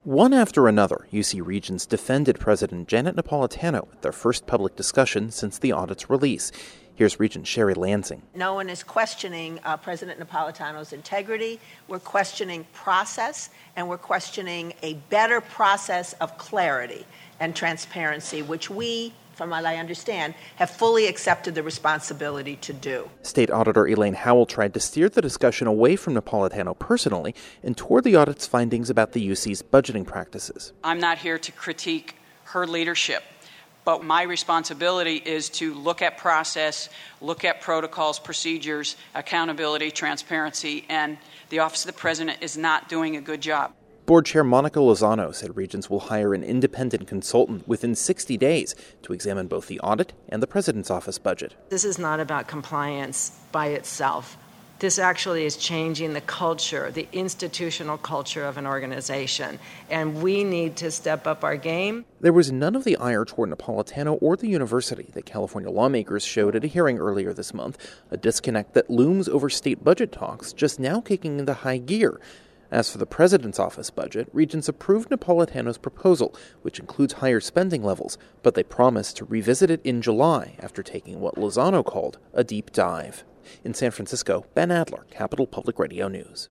One after another, UC Regents defended President Janet Napolitano at their first public discussion since the audit's release. Here's Regent Sherry Lansing. No one is questioning President Napolitano's integrity. We're questioning process, and we're questioning a better process of clarity and transparency, which we, from what I understand, have fully accepted the responsibility to do. State Auditor Elaine Howell tried to steer the discussion away from Napolitano personally and toward the audit's findings about the UC's budgeting practices. I'm not here to critique her leadership, but my responsibility is to look at process, look at protocols, procedures, accountability, transparency, and the Office of the President is not doing a good job. Board Chair Monica Lozano said Regents will hire an independent consultant within 60 days to examine both the audit and the President's office budget. This is not about compliance by itself. This actually is changing the culture, the institutional culture of an organization, and we need to step up our game. There was none of the ire toward Napolitano or the university that California lawmakers showed at a hearing earlier this month, a disconnect that looms over state budget talks just now kicking into high gear. As for the President's office budget, Regents approved Napolitano's proposal, which includes higher spending levels, but they promised to revisit it in July after taking what Lozano called a deep dive. In San Francisco, Ben Adler, Capital Public Radio News.